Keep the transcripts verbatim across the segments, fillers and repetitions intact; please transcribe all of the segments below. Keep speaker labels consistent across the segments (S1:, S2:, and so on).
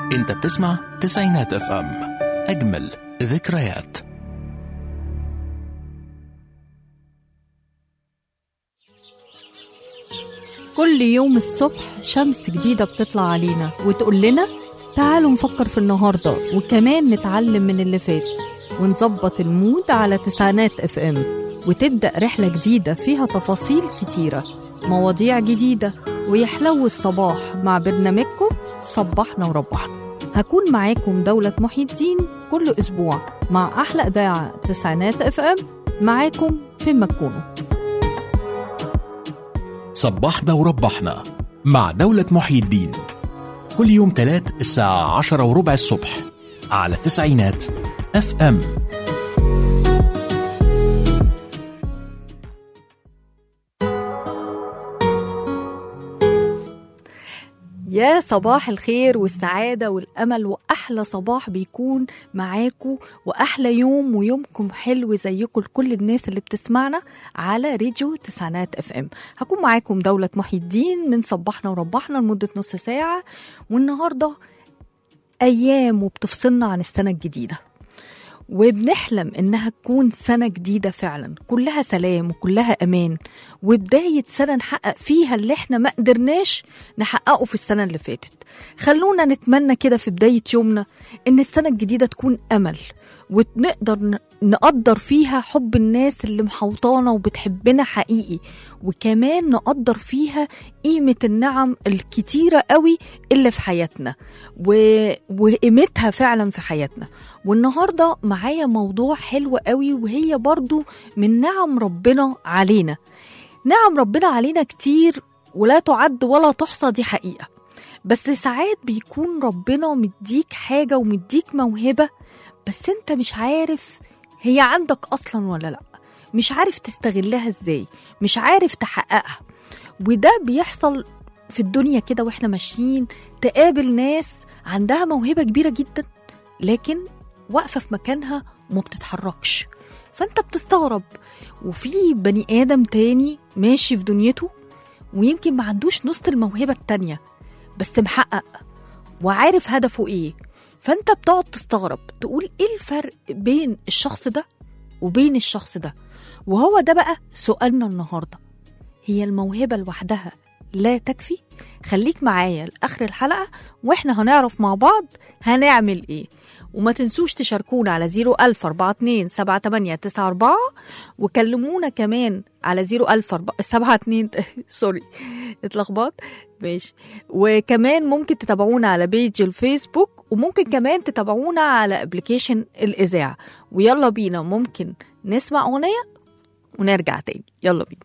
S1: انت بتسمع تسعينات اف ام، اجمل ذكريات.
S2: كل يوم الصبح شمس جديدة بتطلع علينا وتقول لنا تعالوا نفكر في النهاردة، وكمان نتعلم من اللي فات ونظبط المود على تسعينات اف ام، وتبدأ رحلة جديدة فيها تفاصيل كتيرة، مواضيع جديدة، ويحلو الصباح مع برنامجكم صبحنا وربحنا. هكون معاكم دولة محي الدين كل أسبوع مع أحلى إذاعة تسعينات اف ام، معاكم فين ما تكونوا.
S1: صبحنا وربحنا مع دولة محي الدين كل يوم تلات الساعة عشرة وربع الصبح على تسعينات اف ام.
S2: يا صباح الخير والسعادة والأمل، وأحلى صباح بيكون معاكم، وأحلى يوم ويومكم حلو زيكم لكل الناس اللي بتسمعنا على راديو تسعينات اف ام. هكون معاكم دولة محي الدين من صبحنا وربحنا لمدة نص ساعة، والنهاردة أيام وبتفصلنا عن السنة الجديدة، وبنحلم إنها تكون سنة جديدة فعلا كلها سلام وكلها أمان، وبداية سنة نحقق فيها اللي احنا ما قدرناش نحققه في السنة اللي فاتت. خلونا نتمنى كده في بداية يومنا إن السنة الجديدة تكون أمل، ونقدر نقدر فيها حب الناس اللي محوطانا وبتحبنا حقيقي، وكمان نقدر فيها قيمة النعم الكتيرة قوي اللي في حياتنا و... وقيمتها فعلا في حياتنا. والنهاردة معايا موضوع حلو قوي، وهي برضو من نعم ربنا علينا. نعم ربنا علينا كتير ولا تعد ولا تحصى، دي حقيقة، بس ساعات بيكون ربنا مديك حاجة ومديك موهبة، بس انت مش عارف هي عندك اصلا ولا لا، مش عارف تستغلها ازاي، مش عارف تحققها. وده بيحصل في الدنيا كده واحنا ماشيين، تقابل ناس عندها موهبة كبيرة جدا لكن واقفة في مكانها وما بتتحركش، فانت بتستغرب. وفي بني آدم تاني ماشي في دنيته ويمكن ما عندوش نص الموهبة التانية، بس محقق وعارف هدفه ايه، فانت بتقعد تستغرب تقول ايه الفرق بين الشخص ده وبين الشخص ده. وهو ده بقى سؤالنا النهاردة، هي الموهبة لوحدها لا تكفي؟ خليك معايا لآخر الحلقة واحنا هنعرف مع بعض هنعمل ايه. وما تنسوش تشاركونا على زيرو ألف أربعة اتنين سبعة تمانية تسعة أربعة، وكلمونا كمان على زيرو ألف سبعة اتنين سوري اتلخبط ماشي. وكمان ممكن تتابعونا على بيج الفيسبوك، وممكن كمان تتابعونا على ابليكيشن الإذاعة. ويلا بينا ممكن نسمع أغنية ونرجع تاني، يلا بينا.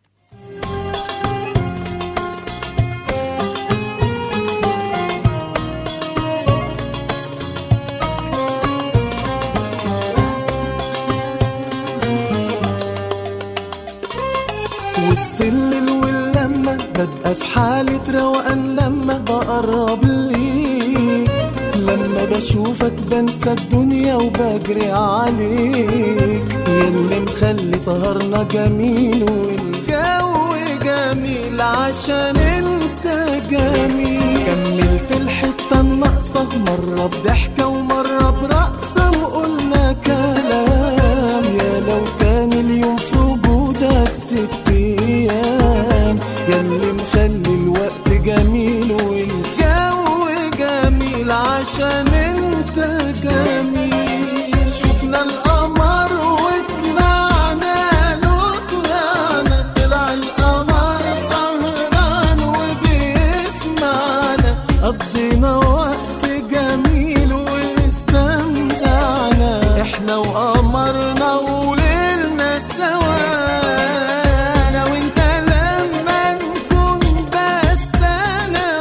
S3: وسط الليل واللمة ببقى في حالة روقان لما بقرب ليك، لما بشوفك بنسى الدنيا وبجري عليك، ياللي مخلي سهرنا جميل والجو جميل عشان انت جميل. كملت الحتة الناقصة مرة بضحكة ومرة برقصة وقلنا كلام، يا لو كان اليوم في وجودك ست ايام، ياللي مخلي الوقت جميل والجو جميل عشان انت جميل. شفنا القمر وطلعنا له طلعنا، طلع القمر سهران وبيسمعنا، قضينا وقت جميل واستمتعنا احنا وقمرنا وليلنا سوا. انا وانت لما نكون بس انا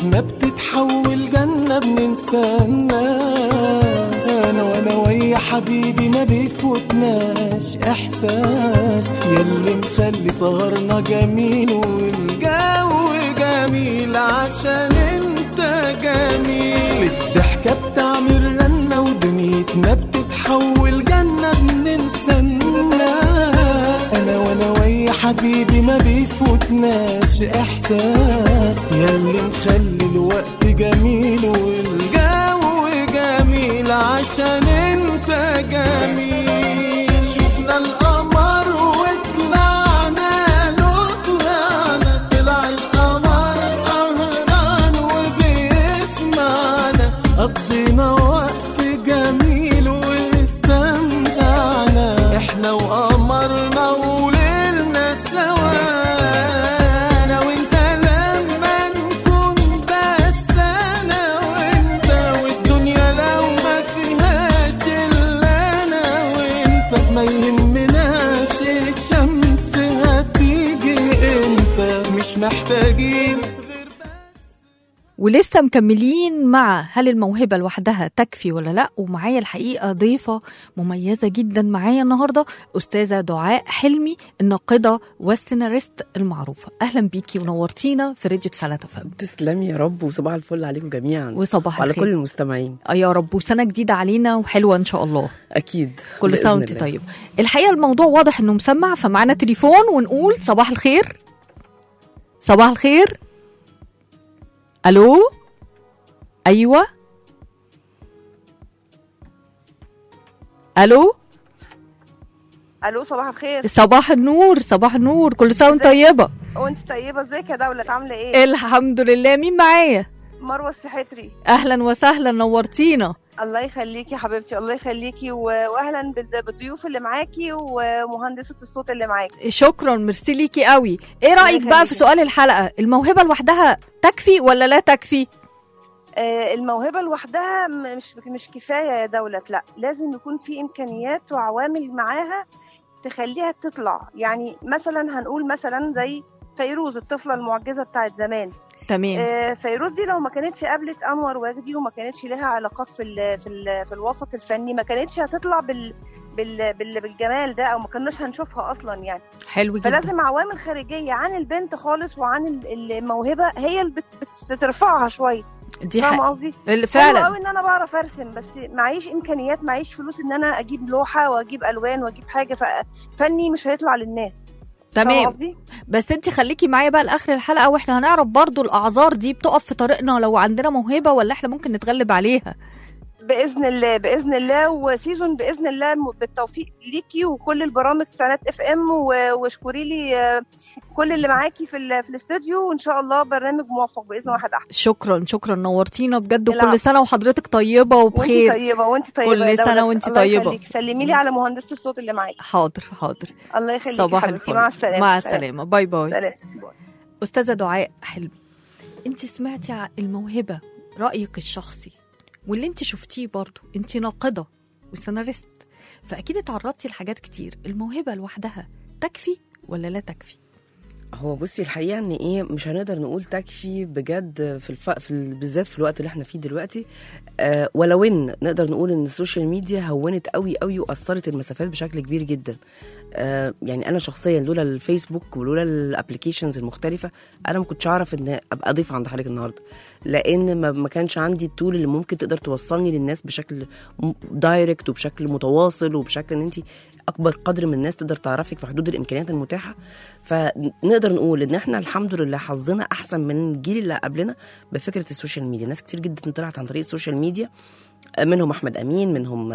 S3: دنيتنا بتتحول جنة بننسى الناس. انا وانا ويا حبيبي ما بيفوتناش احساس، ياللي مخلي سهرنا جميل والجو جميل عشان انت جميل. الضحكة بتعمل رنة ودنيتنا بتتحول جنة بننسى الناس. انا وانا ويا حبيبي ما بيفوتناش احساس، ياللي مخلي الوقت جميل والجو جميل عشان انت جميل. شفنا القمر وطلعنا له طلعنا، طلع القمر سهران وبيسمعنا، قضينا وقت جميل واستمتعنا احنا وقمرنا وليلنا سوا. انا وانت لما نكون بس انا وانت، والدنيا لو ما فيهاش الا انا وانت، ما يهمناش الشمس هتيجي امتى، مش محتاجين
S2: ولسه مكملين مع هل الموهبة لوحدها تكفي ولا لا. ومعايا الحقيقة ضيفة مميزة جدا معايا النهاردة، أستاذة دعاء حلمي، الناقدة والسيناريست المعروفة. أهلا بيكي ونورتينا في راديو تسعينات اف ام.
S4: تسلمي يا رب، وصباح الفل عليكم جميعا
S2: وصباح
S4: وعلى
S2: الخير
S4: كل المستمعين.
S2: آه يا رب، وسنة جديدة علينا وحلوة إن شاء الله.
S4: أكيد
S2: كل سنة وانت طيب. الحقيقة الموضوع واضح إنه مسمع، فمعنا تليفون ونقول صباح الخير. صباح الخير. ألو. أيوة. ألو.
S5: الو صباح الخير.
S2: صباح النور. صباح النور، كل سنة وانت طيبة.
S5: وانت طيبة. ازيك يا دولة، عاملة ايه؟
S2: الحمد لله. مين معايا؟
S5: مروة السحتري.
S2: أهلا وسهلا، نورتينا.
S5: الله يخليكي حبيبتي، الله يخليكي، واهلا بالضيوف اللي معاكي ومهندسة الصوت اللي معاكي.
S2: شكرا، ميرسي ليكي قوي. ايه رأيك بقى في سؤال الحلقة؟ الموهبة لوحدها تكفي ولا لا تكفي؟
S5: آه الموهبة لوحدها مش مش كفاية يا دولة، لا، لازم يكون في إمكانيات وعوامل معاها تخليها تطلع. يعني مثلا هنقول مثلا زي فيروز الطفلة المعجزة بتاعت زمان.
S2: تمام.
S5: آه فيروز دي لو ما كانتش قابلت انور وجدي وما كانتش لها علاقات في ال في ال في الوسط الفني، ما كانتش هتطلع بال بال بال بالجمال ده، او ما كناش هنشوفها اصلا يعني.
S2: حلو جدا.
S5: فلازم عوامل خارجيه عن البنت خالص وعن الموهبه هي اللي بترفعها شويه.
S2: دي
S5: فاهمه قصدي؟
S2: فعلا.
S5: حلو قوي ان انا بعرف ارسم، بس معيش امكانيات، معيش فلوس ان انا اجيب لوحه واجيب الوان واجيب حاجه، ففني مش هيطلع للناس.
S2: تمام. بس انت خليكي معايا بقى لاخر الحلقه، واحنا هنعرف برضو الاعذار دي بتقف في طريقنا لو عندنا موهبه ولا احنا ممكن نتغلب عليها
S5: باذن الله. باذن الله، وسيزون باذن الله بالتوفيق ليكي وكل البرامج تسعينات اف ام، واشكري لي كل اللي معاكي في في الاستوديو، وان شاء الله برنامج موفق باذن واحد احد.
S2: شكرا شكرا، نورتينا بجد. وكل سنه وحضرتك طيبه وبخير.
S5: وانت طيبه وانت طيبه.
S2: كل سنه وانت طيبه.
S5: سلمي لي على مهندسه الصوت اللي معاكي.
S2: حاضر حاضر.
S5: الله يخليك.
S2: صباح الفل.
S5: مع السلامه.
S2: مع السلامه. باي باي.
S5: سلام.
S2: استاذه دعاء حلمي، انت سمعتي عن الموهبه، رايك الشخصي واللي انت شفتيه برضو، انت ناقدة وسيناريست، فأكيد اتعرضتي لحاجات كتير. الموهبة لوحدها تكفي ولا لا تكفي؟
S4: هو بصي الحقيقة ان ايه، مش هنقدر نقول تكفي بجد في, الف... في ال... بالذات في الوقت اللي احنا فيه دلوقتي. آه ولو ان نقدر نقول ان السوشيال ميديا هونت قوي قوي وأثرت المسافات بشكل كبير جدا. آه يعني انا شخصيا لولا الفيسبوك ولولا الابليكيشنز المختلفة انا ما كنتش اعرف ان ابقى ضيف عند حضرتك النهارده، لان ما, ما كانش عندي التول اللي ممكن تقدر توصلني للناس بشكل دايركت وبشكل متواصل وبشكل ان انت اكبر قدر من الناس تقدر تعرفك في حدود الامكانيات المتاحه. فنقدر نقول ان احنا الحمد لله حظنا احسن من الجيل اللي قبلنا بفكره السوشيال ميديا. ناس كتير جدا طلعت عن طريق السوشيال ميديا، منهم احمد امين، منهم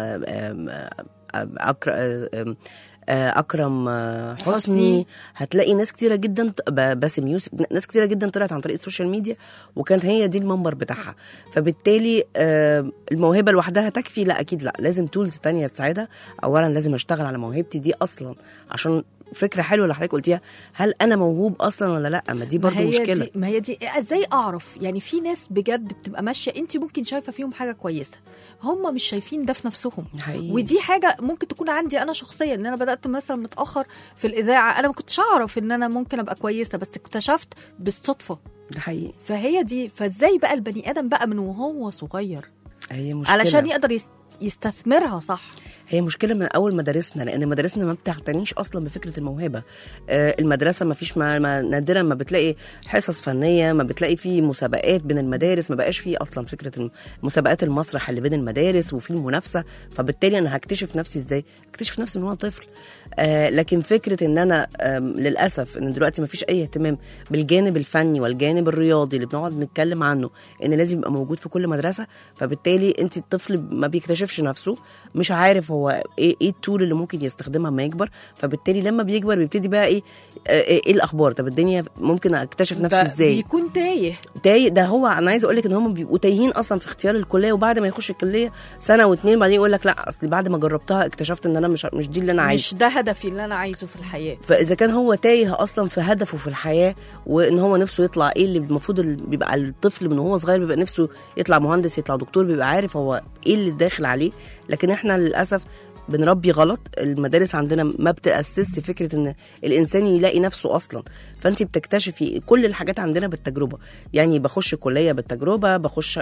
S4: أكرم أكرم حسني. هتلاقي ناس كتيرة جدا، باسم يوسف، ناس كتيرة جدا طلعت عن طريق السوشيال ميديا وكانت هي دي المنبر بتاعها. فبالتالي الموهبة لوحدها تكفي؟ لا أكيد لا، لازم تولز تانية تساعدها. أولا لازم أشتغل على موهبتي دي أصلا عشان فكره حلوه اللي حضرتك قلتيها، هل انا موهوب اصلا ولا لا؟ ما دي برضو
S2: ما هي
S4: مشكله.
S2: دي ما هي دي ازاي اعرف؟ يعني في ناس بجد بتبقى ماشيه انت ممكن شايفه فيهم حاجه كويسه، هم مش شايفين ده في نفسهم.
S4: حقيقي.
S2: ودي حاجه ممكن تكون عندي انا شخصيا، ان انا بدات مثلا متاخر في الاذاعه، انا ما كنتش اعرف ان انا ممكن ابقى كويسه، بس اكتشفت بالصدفه.
S4: ده حقيقي.
S2: فهي دي، فازاي بقى البني ادم بقى من وهو صغير
S4: هي مشكله
S2: علشان يقدر يست... يستثمرها صح؟
S4: هي مشكله من اول مدارسنا، لان مدارسنا ما بتعتنيش اصلا بفكره الموهبه. آه المدرسه ما فيش ما ما نادرا ما بتلاقي حصص فنيه، ما بتلاقي في مسابقات بين المدارس، ما بقاش في اصلا فكره مسابقات المسرح اللي بين المدارس وفي المنافسه. فبالتالي انا هكتشف نفسي ازاي؟ اكتشف نفسي من وانا طفل. آه لكن فكره ان انا آه للاسف ان دلوقتي ما فيش اي اهتمام بالجانب الفني والجانب الرياضي اللي بنقعد نتكلم عنه ان لازم يبقى موجود في كل مدرسه. فبالتالي انت الطفل ما بيكتشفش نفسه، مش عارف هو ايه ايه التول اللي ممكن يستخدمها لما يكبر. فبالتالي لما بيكبر بيبتدي بقى ايه ايه, إيه الاخبار؟ طب الدنيا ممكن اكتشف نفسي ازاي؟
S2: بيكون تايه
S4: تايه. ده هو انا عايزه اقول لك ان هم بيبقوا تايهين اصلا في اختيار الكليه، وبعد ما يخش الكليه سنه واثنين بعدين يقول لك لا اصل بعد ما جربتها اكتشفت ان انا مش مش دي اللي انا عايزه،
S2: مش ده هدفي اللي انا عايزه في الحياه.
S4: فاذا كان هو تايه اصلا في هدفه في الحياه، وان هو نفسه يطلع ايه اللي المفروض بيبقى الطفل من هو صغير بيبقى نفسه يطلع مهندس، يطلع دكتور، بيبقى عارف هو ايه اللي داخل عليه. لكن احنا للاسف بنربي غلط. المدارس عندنا ما بتأسس فكرة ان الانسان يلاقي نفسه اصلا. فانت بتكتشفي كل الحاجات عندنا بالتجربة. يعني بخش كلية بالتجربة، بخش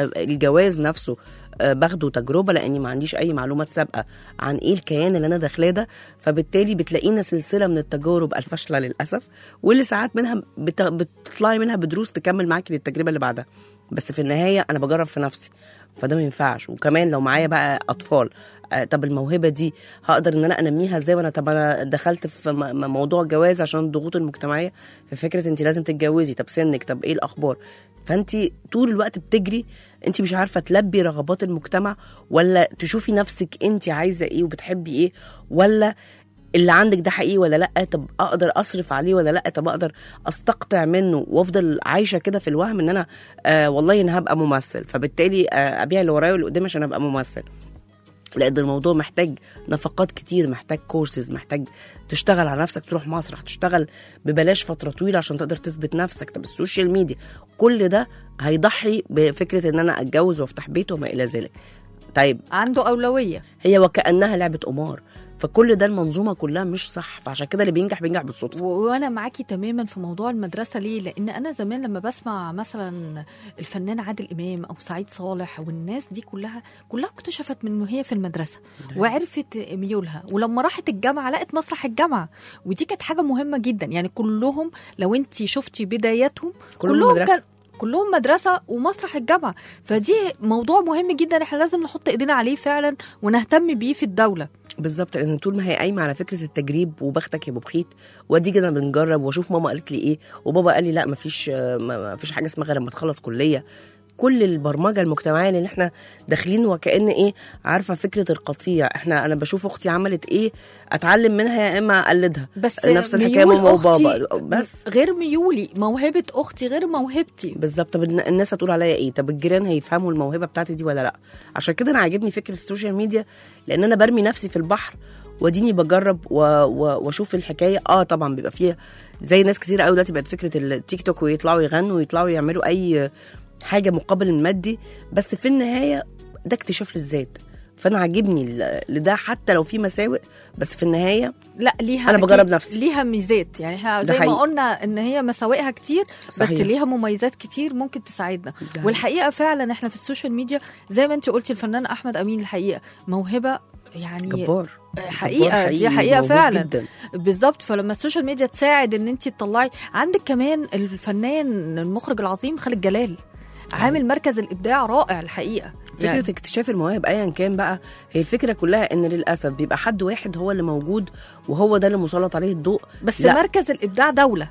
S4: الجواز نفسه باخده تجربة، لاني ما عنديش اي معلومات سابقة عن ايه الكيان اللي انا داخلاه ده. فبالتالي بتلاقينا سلسلة من التجارب الفاشلة للأسف، واللي ساعات منها بتطلعي منها بدروس تكمل معاكي للتجربة اللي بعدها. بس في النهاية انا بجرب في نفسي، فده ما ينفعش. وكمان لو معايا بقى اطفال، آه طب الموهبه دي هقدر ان انا انميها ازاي؟ وانا طب انا دخلت في م- موضوع الجواز عشان الضغوط المجتمعيه، في فكره انت لازم تتجوزي، طب سنك، طب ايه الاخبار؟ فانت طول الوقت بتجري، انت مش عارفه تلبي رغبات المجتمع، ولا تشوفي نفسك انت عايزه ايه وبتحبي ايه، ولا اللي عندك ده حقيقي ولا لا، طب اقدر اصرف عليه ولا لا، طب اقدر استقطع منه وافضل عايشه كده في الوهم ان انا آه والله انا هبقى ممثل، فبالتالي آه ابيع اللي ورايا واللي قدامي عشان ابقى ممثل. لان الموضوع محتاج نفقات كتير، محتاج كورسز، محتاج تشتغل على نفسك، تروح مسرح، تشتغل ببلاش فتره طويله عشان تقدر تثبت نفسك. طب السوشيال ميديا كل ده هيضحي بفكره ان انا اتجوز وافتح بيت وما الى ذلك. طيب
S2: عنده اولويه،
S4: هي وكانها لعبه قمار. فكل ده المنظومه كلها مش صح. فعشان كده اللي بينجح بينجح بالصدفه.
S2: وانا معاكي تماما في موضوع المدرسه. ليه؟ لان انا زمان لما بسمع مثلا الفنان عادل امام او سعيد صالح والناس دي كلها كلها اكتشفت من وهي في المدرسه وعرفت ميولها، ولما راحت الجامعه لقت مسرح الجامعه، ودي كانت حاجه مهمه جدا. يعني كلهم لو انت شفتي بداياتهم
S4: كلهم
S2: كلهم
S4: مدرسة.
S2: كان كلهم مدرسة ومسرح الجامعة. فدي موضوع مهم جدا، احنا لازم نحط ايدينا عليه فعلا ونهتم بيه في الدولة.
S4: بالظبط، لان طول ما هي قايمه على فكره التجريب وبختك يا ابو بخيت، وادي كده بنجرب واشوف ماما قالت لي ايه وبابا قال لي لا مفيش مفيش حاجه اسمها غير لما تخلص كليه. كل البرمجه المجتمعيه اللي احنا داخلين وكأن ايه، عارفه فكره القطيع. احنا انا بشوف اختي عملت ايه اتعلم منها يا اما اقلدها،
S2: بس
S4: نفس الحكايه ماما وبابا. بس
S2: غير ميولي، موهبه اختي غير موهبتي.
S4: بالظبط. طب الناس هتقول عليا ايه؟ طب الجيران هيفهموا الموهبه بتاعتي دي ولا لا؟ عشان كده انا عاجبني فكره السوشيال ميديا، لان انا برمي نفسي في البحر واديني بجرب واشوف الحكايه. اه طبعا بيبقى فيها زي ناس كتير قوي دلوقتي بقت فكره التيك توك، ويطلعوا يغنوا ويطلعوا يعملوا اي حاجه مقابل المادي، بس في النهايه ده اكتشاف للذات. فانا عاجبني لده حتى لو في مساوئ، بس في النهايه
S2: لا ليها
S4: انا بجرب نفسي،
S2: ليها ميزات. يعني احنا زي ما قلنا ان هي مساوئها كتير، صحيح. بس ليها مميزات كتير ممكن تساعدنا. والحقيقه فعلا احنا في السوشيال ميديا زي ما انت قلتي الفنان احمد امين الحقيقه موهبه يعني
S4: جبار.
S2: حقيقه
S4: جبار حقيقي.
S2: دي حقيقه فعلا
S4: جداً.
S2: بالظبط. فلما السوشيال ميديا تساعد ان انت تطلعي عندك كمان الفنان المخرج العظيم خالد جلال عامل مركز الابداع رائع الحقيقه.
S4: فكره يعني اكتشاف المواهب ايا كان بقى، هي الفكره كلها ان للاسف بيبقى حد واحد هو اللي موجود وهو ده اللي مسلط عليه الضوء.
S2: بس لا. مركز الابداع دوله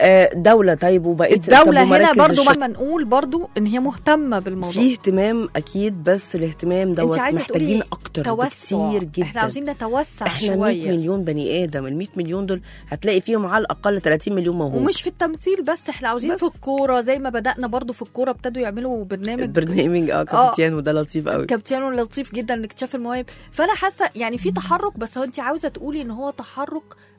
S4: دولة. طيب وبقيت
S2: الدولة هنا برضو ما نقول برضو ان هي مهتمة بالموضوع.
S4: في اهتمام اكيد، بس الاهتمام دوت محتاجين اكتر بكتير جدا.
S2: احنا عاوزين نتوسع
S4: احنا
S2: شوية.
S4: مية مليون بني ادم، ال مية مليون دول هتلاقي فيهم على الاقل ثلاثين مليون موهوب.
S2: ومش في التمثيل بس، احنا عاوزين بس. في الكورة زي ما بدأنا برضو في الكورة ابتدوا يعملوا برنامج
S4: برنامج اه كابتن، وده لطيف قوي.
S2: كابتن لطيف جدا لاكتشاف المواهب. فانا حاسة يعني في تحرك، بس هو انت عاوزة تقولي ان هو تحرك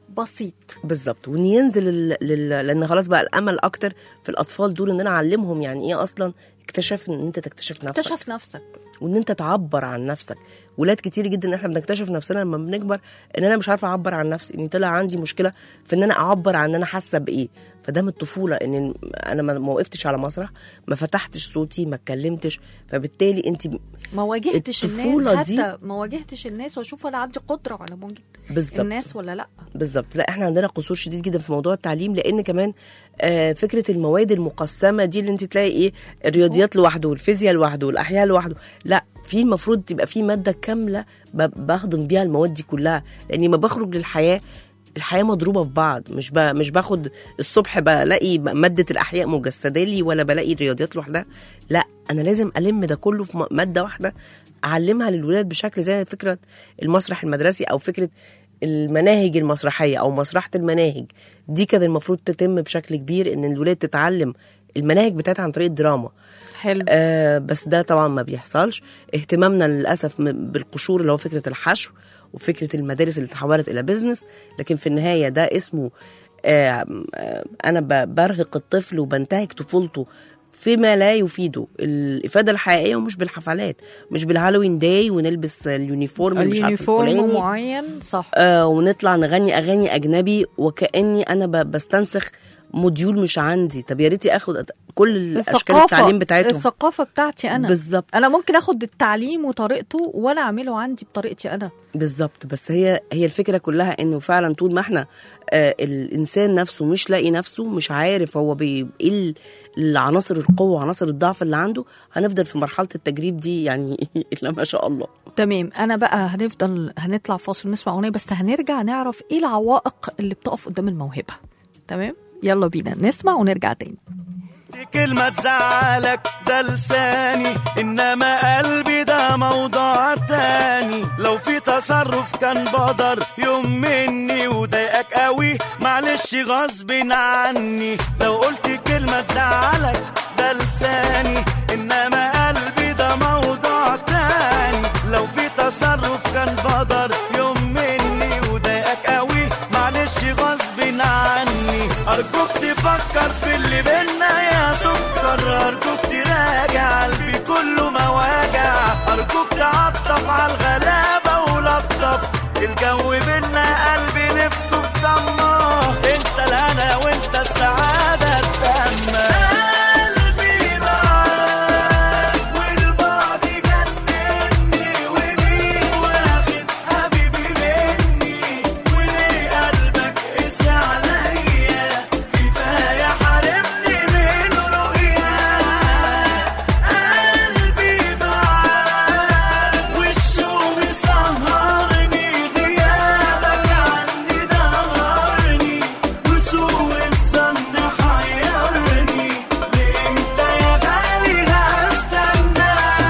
S2: بسيط.
S4: بالظبط، وان ينزل ال... لل... لان خلاص بقى الامل اكتر في الاطفال دول ان انا اعلمهم يعني ايه اصلا اكتشاف ان انت تكتشف نفسك،
S2: اكتشف نفسك
S4: وان انت تعبر عن نفسك. ولاد كتير جدا احنا بنكتشف نفسنا لما بنكبر ان انا مش عارفه اعبر عن نفسي، ان طلع عندي مشكله في ان انا اعبر عن ان انا حاسه بايه. فده من الطفوله، ان انا ما وقفتش على مسرح، ما فتحتش صوتي، ما اتكلمتش، فبالتالي انت
S2: ما واجهتش
S4: الطفولة
S2: الناس،
S4: دي-
S2: حتى ما واجهتش الناس واشوف انا عندي قدره على مواجهه
S4: بالظبط
S2: الناس ولا لا.
S4: بالظبط. لا احنا عندنا قصور شديد جدا في موضوع التعليم، لان كمان آه فكره المواد المقسمه دي اللي انت تلاقي ايه، الرياضيات لوحده والفيزياء لوحده والاحياء لوحده، لا في المفروض تبقى في ماده كامله ب- بخدم بيها المواد دي كلها. لاني ما بخرج للحياه، الحياه مضروبه في بعض، مش ب... مش باخد الصبح بلاقي ماده الاحياء مجسده لي ولا بلاقي الرياضيات لوحدها، لا انا لازم الم ده كله في م- ماده واحده اعلمها للولاد بشكل زي فكره المسرح المدرسي او فكره المناهج المسرحيه او مسرحه المناهج دي. كان المفروض تتم بشكل كبير ان الولاد تتعلم المناهج بتاعتها عن طريق الدراما.
S2: حلو.
S4: آه بس ده طبعا ما بيحصلش. اهتمامنا للاسف م- بالقشور اللي هو فكره الحشو وفكره المدارس اللي تحولت الى بيزنس، لكن في النهايه ده اسمه آه آه انا ب- برهق الطفل وبنتهك طفولته فيما لا يفيده الافاده الحقيقيه، ومش بالحفلات، مش بالهالوين داي ونلبس اليونيفورم اللي مش عارفه
S2: اليونيفورم
S4: الفلاني
S2: معين، صح.
S4: آه ونطلع نغني اغاني اجنبي وكاني انا ب- بستنسخ موديول مش عندي. طب يا ريتي اخد كل الاشكال التعليم بتاعتهم.
S2: الثقافه بتاعتي انا
S4: بالظبط
S2: انا ممكن اخد التعليم وطريقته وانا اعمله عندي بطريقتي انا.
S4: بالظبط. بس هي هي الفكره كلها انه فعلا طول ما احنا آه الانسان نفسه مش لاقي نفسه، مش عارف هو بي ايه العناصر القوه وعناصر الضعف اللي عنده، هنفضل في مرحله التجريب دي يعني الا ما شاء الله.
S2: تمام. انا بقى هنفضل هنطلع فاصل نسمع اغنيه، بس هنرجع نعرف ايه العوائق اللي بتقف قدام الموهبه. تمام، يلا بينا نسمع ونرجع تاني.
S3: دي كلمة تزعلك ده لساني، إنما قلبي ده موضوع تاني. لو في تصرف كان بدر يوم مني وضايقك قوي، معلش غصب عني. لو قلت كلمة تزعلك ده لساني، إنما قلبي ده موضوع تاني. لو في تصرف كان بدر يوم مني وضايقك قوي، معلش غصب عني. أرجوك تفكر في اللي بينا يا سكر، أرجوك تراجع قلبي كله مواجع، أرجوك تعطف على الغلابة ولطف الجو بينا، قلبي نفسه في ضمه، انت الهنا وانت السعادة التامة. قلبي معاك والبعد جنني، ومين واخد حبيبي مني، وليه قلبك قسي عليا، كفاية حارمني من رؤياك. قلبي معاك والشوق مسهرني، غيابك عني دهرني، وسوء الظن حيرني، لإمتى يا غالي هستناك.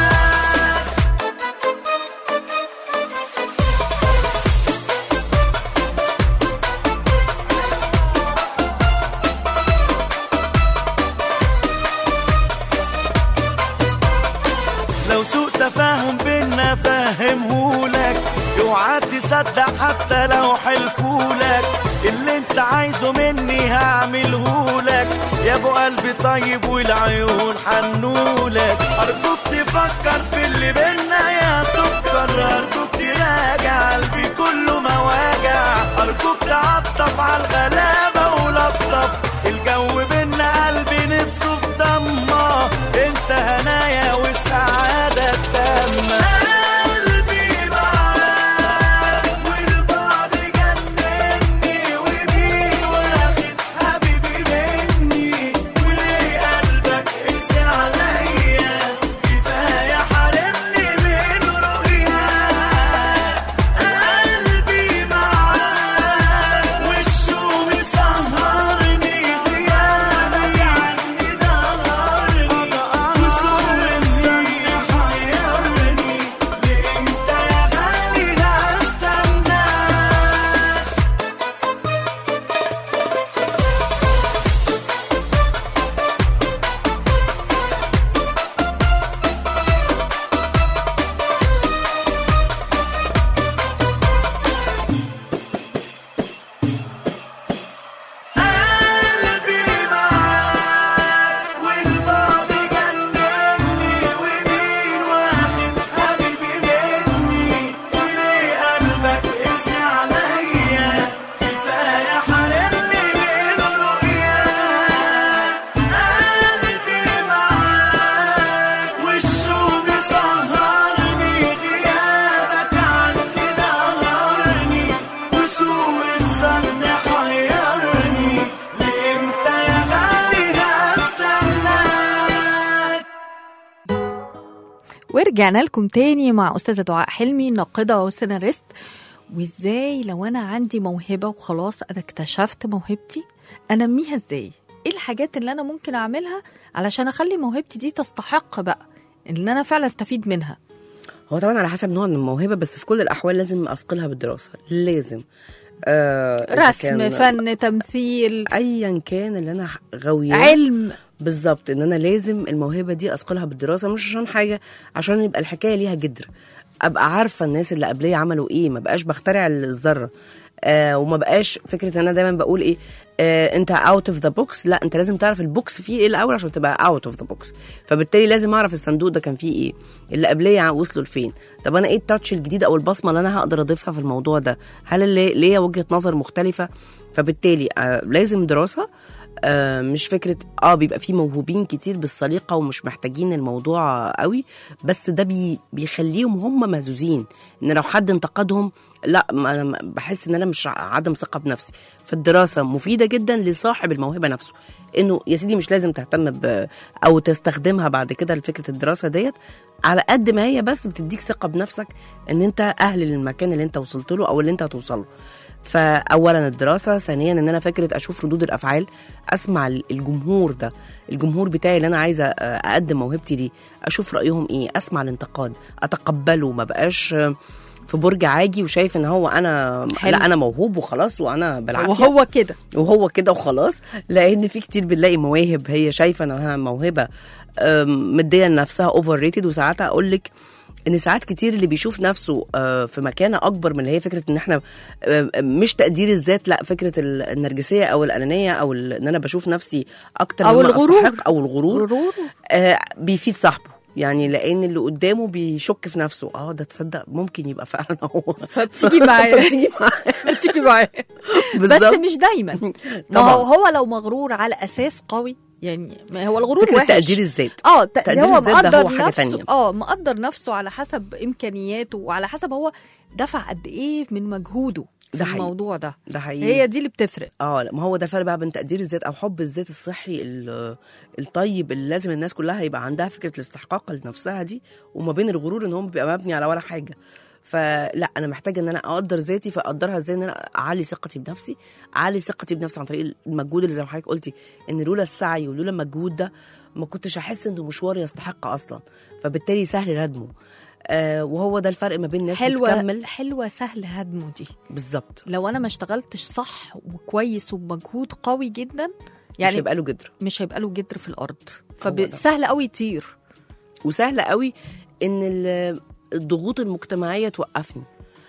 S3: لو سوء تفاهم بينا فهمهولك، اوعى تصدق حتى لو حلفولك، اللي انت عايزه مني هعملهولك، يا ابو قلبي طيب والعيون حنولك. ارجوك تفكر في اللي بينا يا سكر، ارجوك تراجع قلبي كله مواجع، ارجوك تعطف على الغلابة ولطف الجو بينا، قلبي نفسه في ضمه، انت هنايا والسعادة التامة. قلبي معاك والبعد جنني، ومين واخد حبيبي مني، وليه قلبك قسي عليا، كفاية حارمني من رؤياك. قلبي معاك والشوق مسهرني،
S2: ورجعنا لكم تاني مع أستاذة دعاء حلمي، ناقدة وسيناريست. وإزاي لو أنا عندي موهبة وخلاص أنا اكتشفت موهبتي أنميها إزاي؟ إيه الحاجات اللي أنا ممكن أعملها علشان أخلي موهبتي دي تستحق بقى إن أنا فعلا استفيد منها؟
S4: هو طبعا على حسب نوع من الموهبة، بس في كل الأحوال لازم أثقلها بالدراسة. لازم آه
S2: رسم، فن، تمثيل،
S4: أيا كان اللي أنا غاوياه،
S2: علم.
S4: بالظبط، ان انا لازم الموهبه دي اثقلها بالدراسه، مش عشان حاجه، عشان يبقى الحكايه ليها جدر، ابقى عارفه الناس اللي قبليه عملوا ايه، ما بقاش بخترع الذره. آه وما بقاش فكره ان انا دايما بقول ايه، آه انت اوت اوف ذا بوكس، لا انت لازم تعرف البوكس فيه ايه الاول عشان تبقى اوت اوف ذا بوكس. فبالتالي لازم اعرف الصندوق ده كان فيه ايه، اللي قبليه وصلوا لفين، طب انا ايه التاتش الجديد او البصمه اللي انا هقدر اضيفها في الموضوع ده، هل اللي ليا وجهه نظر مختلفه. فبالتالي آه لازم دراسه. آه مش فكرة اه بيبقى فيه موهوبين كتير بالسليقة ومش محتاجين الموضوع قوي، بس ده بي بيخليهم هم مهزوزين، ان لو حد انتقدهم لا ما بحس ان انا مش عدم ثقة بنفسي. فالدراسة مفيدة جدا لصاحب الموهبة نفسه، انه يا سيدي مش لازم تهتم ب او تستخدمها بعد كده لفكرة الدراسة ديت، على قد ما هي بس بتديك ثقة بنفسك ان انت اهل للمكان اللي انت وصلت له او اللي انت هتوصله. فأولا الدراسة، ثانيا ان انا فكرة اشوف ردود الافعال، اسمع الجمهور ده، الجمهور بتاعي اللي انا عايزة اقدم موهبتي دي، اشوف رأيهم ايه، اسمع الانتقاد، اتقبله، ما بقاش في برج عاجي وشايف ان هو انا حلو. لا انا موهوب وخلاص وانا بالعافية
S2: وهو كده
S4: وهو كده وخلاص. لان في كتير بنلاقي مواهب هي شايفة انها موهبة مدية لنفسها اوفر ريتد. وساعتها اقول لك ان ساعات كتير اللي بيشوف نفسه في مكانه اكبر من اللي هي فكره ان احنا مش تقدير الذات، لا فكره النرجسيه او الانانيه او ان انا بشوف نفسي اكتر
S2: او
S4: مما
S2: الغرور
S4: أستحق او الغرور
S2: غرور.
S4: آه بيفيد صاحبه، يعني لان اللي قدامه بيشك في نفسه، اه ده تصدق ممكن يبقى فعلا هو،
S2: فبتيجي معاه
S4: فبتيجي معاه
S2: بتيجي معاه بس مش دايما. ما هو هو لو مغرور على اساس قوي، يعني ما هو الغرور
S4: فكرة
S2: وحش.
S4: تقدير الذات،
S2: اه
S4: تقدير
S2: هو
S4: الذات ده هو
S2: مقدر
S4: حاجة تانية.
S2: اه مقدر نفسه على حسب امكانياته وعلى حسب هو دفع قد ايه من مجهوده في
S4: ده حقيقي.
S2: الموضوع ده.
S4: ده حقيقي.
S2: هي دي اللي بتفرق.
S4: اه ما هو ده الفرق بقى بين تقدير الذات او حب الذات الصحي الطيب اللي لازم الناس كلها يبقى عندها فكرة الاستحقاق لنفسها دي، وما بين الغرور ان هو بيبقى مبني على ولا حاجة. فلا انا محتاجه ان انا اقدر ذاتي، فاقدرها ازاي؟ ان انا اعلي ثقتي بنفسي، اعلي ثقتي بنفسي عن طريق المجهود اللي زي ما حضرتك قلتي، ان لولا السعي ولولا المجهود ده ما كنتش احس انه مشوار يستحق اصلا، فبالتالي سهل ردمه. آه وهو ده الفرق ما بين ناس
S2: حلوة
S4: بتكمل.
S2: حلوة سهل هدمه دي
S4: بالظبط.
S2: لو انا ما اشتغلتش صح وكويس وبمجهود قوي جدا، يعني
S4: مش هيبقى له جدر،
S2: مش هيبقى له جدر في الارض، فسهل قوي يطير.
S4: وسهل قوي ان الضغوط المجتمعيه توقفني.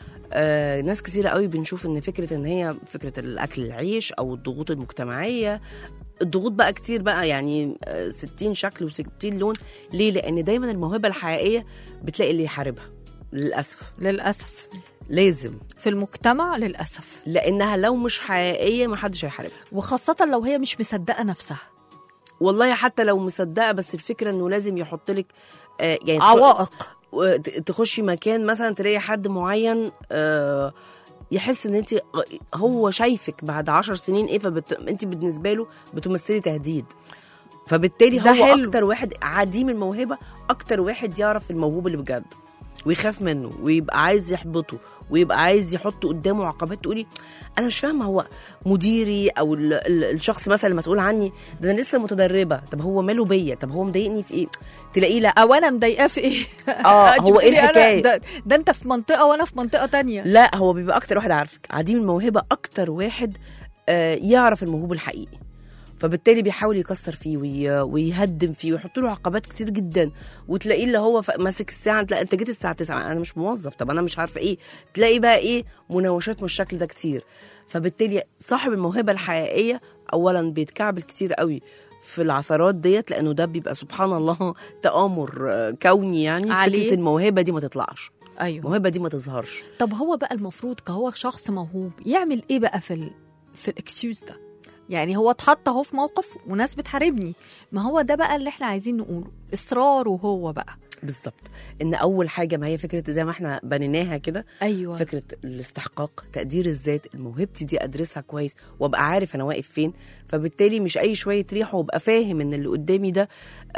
S4: آه ناس كتيرة قوي بنشوف ان فكرة ان هي فكرة الاكل العيش او الضغوط المجتمعية، الضغوط بقى كتير بقى، يعني ستين شكل وستين لون. ليه؟ لان دايما الموهبة الحقيقية بتلاقي اللي يحاربها، للأسف
S2: للأسف
S4: لازم
S2: في المجتمع، للأسف،
S4: لانها لو مش حقيقية محدش هيحاربها،
S2: وخاصة لو هي مش مصدقة نفسها.
S4: والله حتى لو مصدقة، بس الفكرة انه لازم يحط لك آه يعني
S2: عوائق،
S4: تخشي مكان مثلا تلاقي حد معين آه يحس ان انت هو شايفك بعد عشر سنين ايه، فانت بالنسبه له بتمثلي تهديد. فبالتالي هو حلو. اكتر واحد عديم الموهبه، اكتر واحد يعرف الموهوب اللي بجد ويخاف منه ويبقى عايز يحبطه ويبقى عايز يحط قدامه عقبات. تقولي انا مش فاهمه، هو مديري او ال ال الشخص مثلا المسؤول عني ده انا لسه متدربه، طب هو ماله بيا، طب هو مضايقني في ايه؟ تلاقيه لا،
S2: او انا مضايقاه في ايه؟
S4: اه هو ايه الحكايه؟
S2: ده, ده انت في منطقه وانا في منطقه تانية.
S4: لا هو بيبقى اكتر واحد عارفك، عديم الموهبه اكتر واحد آه يعرف الموهوب الحقيقي، فبالتالي بيحاول يكسر فيه وي... ويهدم فيه ويحط له عقبات كتير جدا. وتلاقيه اللي هو ماسك الساعه، تلاقي انت جيت الساعه تسعة، انا مش موظف، طب انا مش عارفه ايه، تلاقي بقى ايه مناوشات من الشكل ده كتير. فبالتالي صاحب الموهبه الحقيقيه اولا بيتكعبل كتير قوي في العثرات ديت، لانه ده بيبقى سبحان الله تآمر كوني، يعني
S2: عليه.
S4: فكره الموهبه دي ما تطلعش،
S2: ايوه
S4: الموهبه دي ما تظهرش.
S2: طب هو بقى المفروض كهو شخص موهوب يعمل ايه بقى في ال... في الاكسيوز ده؟ يعني هو اتحط اهو في موقف وناس بتحاربني، ما هو ده بقى اللي احنا عايزين نقوله، اصراره هو بقى.
S4: بالظبط، ان اول حاجه ما هي فكره زي ما احنا بنيناها كده،
S2: ايوه
S4: فكره الاستحقاق، تقدير الذات، موهبتي دي ادرسها كويس وابقى عارف انا واقف فين، فبالتالي مش اي شويه ريح، وابقى فاهم ان اللي قدامي ده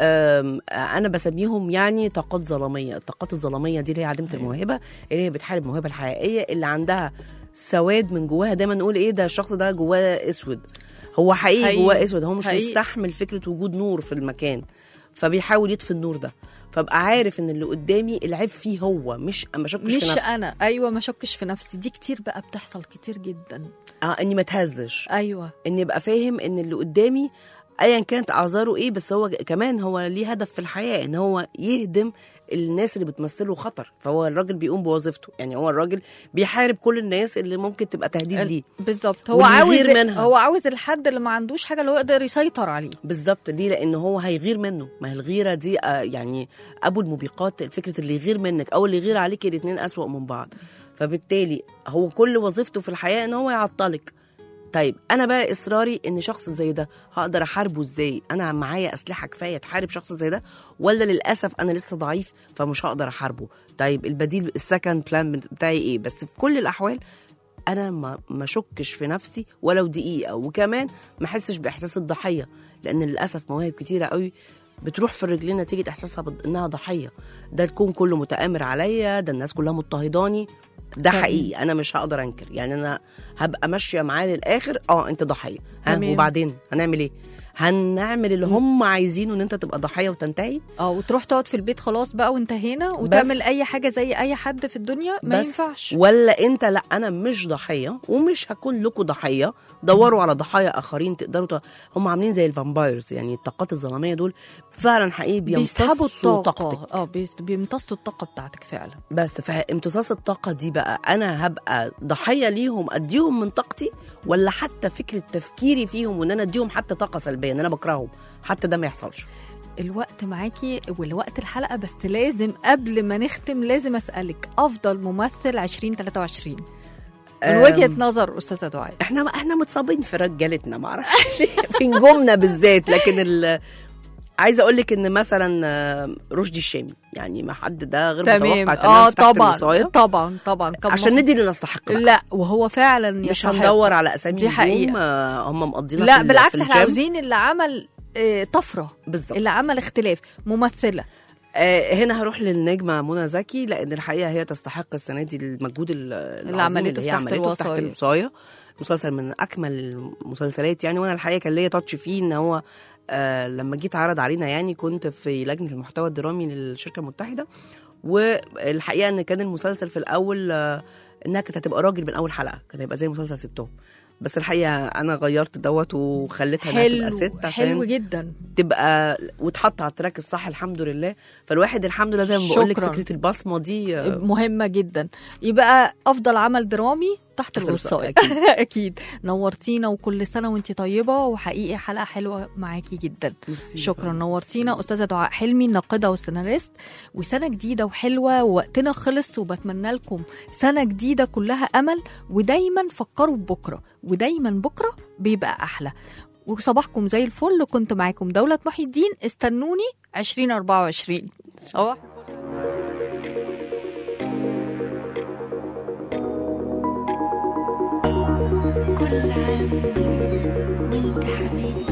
S4: انا بسميهم يعني طاقات ظلاميه. الطاقات الظلاميه دي اللي هي عديمه الموهبه، اللي هي بتحارب الموهبه الحقيقيه، اللي عندها سواد من جواها. دايما نقول ايه ده، الشخص ده جواه اسود، هو حقيقي, حقيقي. جواه اسود، هو مش حقيقي. مستحمل فكره وجود نور في المكان، فبيحاول يطفي النور ده. فابقى عارف ان اللي قدامي العيب فيه هو، مش ما اشكش في نفسي،
S2: مش انا. ايوه ما اشكش في نفسي، دي كتير بقى بتحصل كتير جدا.
S4: اه اني ما اتهزش،
S2: ايوه
S4: اني ابقى فاهم ان اللي قدامي ايا كانت اعذاره ايه، بس هو كمان هو ليه هدف في الحياه، ان هو يهدم الناس اللي بتمثله خطر. فهو الراجل بيقوم بوظيفته، يعني هو الراجل بيحارب كل الناس اللي ممكن تبقى تهديد ليه.
S2: بالظبط، هو عاوز هو عاوز الحد اللي ما عندوش حاجه اللي هو يقدر يسيطر عليه.
S4: بالظبط، ليه؟ لان هو هيغير منه. ما هي الغيره دي آه يعني ابو الموبقات، فكره اللي يغير منك او اللي يغير عليك، الاثنين اسوأ من بعض. فبالتالي هو كل وظيفته في الحياه ان هو يعطلك. طيب انا بقى اصراري ان شخص زي ده هقدر احاربه ازاي؟ انا معايا اسلحه كفايه تحارب شخص زي ده، ولا للاسف انا لسه ضعيف فمش هقدر احاربه؟ طيب البديل، السكند بلان بتاعي ايه؟ بس في كل الاحوال انا ما ما شكش في نفسي ولو دقيقه، وكمان ما احسش باحساس الضحيه، لان للاسف مواهب كتيره قوي بتروح في الرجلين نتيجه احساسها انها ضحيه. ده الكون كله متآمر عليا، ده الناس كلها مضطهداني، ده حقيقي، انا مش هقدر انكر. يعني انا هبقى ماشيه معاه للاخر، اه انت ضحيه، ها وبعدين هنعمل ايه؟ هنعمل اللي هم عايزينه، ان انت تبقى ضحيه وتنتهي،
S2: اه وتروح تقعد في البيت خلاص بقى وانتهينا، وتعمل اي حاجه زي اي حد في الدنيا، ما ينفعش.
S4: ولا انت لا انا مش ضحيه ومش هكون لكم ضحيه، دوروا على ضحايا اخرين تقدروا ت... هم عاملين زي الفامبايرز، يعني الطاقات الظلاميه دول فعلا حقيقي بيمتصوا طاقتك،
S2: اه بيمتصوا الطاقه بتاعتك فعلا.
S4: بس فامتصاص الطاقه دي بقى انا هبقى ضحيه ليهم اديهم من طاقتي، ولا حتى فكره تفكيري فيهم وان انا اديهم حتى طاقه سلبيه ان انا بكرههم، حتى ده ما يحصلش.
S2: الوقت معاكي والوقت الحلقه، بس لازم قبل ما نختم لازم اسالك افضل ممثل عشرين ثلاثة وعشرين من وجهه نظر استاذه دعاء.
S4: احنا احنا متصابين في رجالتنا، ما اعرفش في نجومنا بالذات، لكن عايزه اقول لك ان مثلا رشدي الشامي، يعني ما حد ده غير متوقع
S2: تماما. اه طبعا طبعا طبعا
S4: عشان ندي اللي نستحق.
S2: لا وهو فعلا
S4: مش هندور على اسامي
S2: دي حقيقة.
S4: هم مقضينا.
S2: لا بالعكس، احنا عاوزين اللي عمل اه طفره
S4: بالظبط،
S2: اللي عمل اختلاف. ممثله
S4: آه هنا هروح للنجمه منى زكي، لان الحقيقه هي تستحق السنه دي المجهود اللي عملته
S2: في تحت
S4: الوصايا. مسلسل من اكمل المسلسلات يعني، وانا الحقيقه كان ليا تاتش فيه ان هو آه لما جيت عرض علينا، يعني كنت في لجنه المحتوى الدرامي للشركه المتحده، والحقيقه ان كان المسلسل في الاول آه انها كانت هتبقى راجل من اول حلقه، كان هيبقى زي مسلسل ستهم، بس الحقيقه انا غيرت دوت وخليتها انها تبقى ست عشان
S2: حلو جدا
S4: تبقى وتحط على التراك الصح الحمد لله. فالواحد الحمد لله زي ما بقول لك فكره البصمه دي
S2: مهمه جدا. يبقى افضل عمل درامي تحت الوصايا. أكيد. أكيد نورتينا، وكل سنة وانتي طيبة، وحقيقي حلقة حلوة معاكي جدا. شكرا، نورتينا أستاذة دعاء حلمي، الناقدة والسيناريست. وسنة جديدة وحلوة، ووقتنا خلص، وبتمنى لكم سنة جديدة كلها أمل، ودايما فكروا ببكرة، ودايما بكرة بيبقى أحلى. وصباحكم زي الفل. كنت معاكم دولة محي الدين، استنوني عشرين أربعة وعشرين. أوه.
S6: كل عام وانت حبيبي،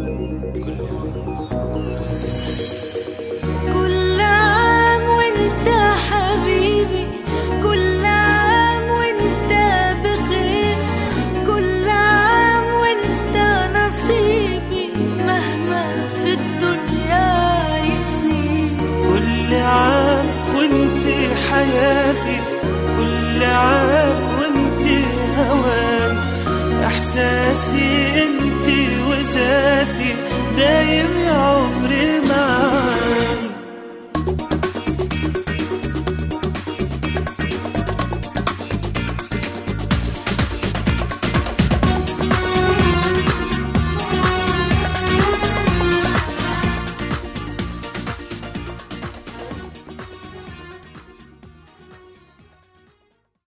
S6: كل عام وانت حبيبي، كل عام وانت بخير، كل عام وانت نصيبي مهما في الدنيا يصير،
S3: كل عام وانت حياتي، كل عام وانت هواني، احساسي انت وذاتي.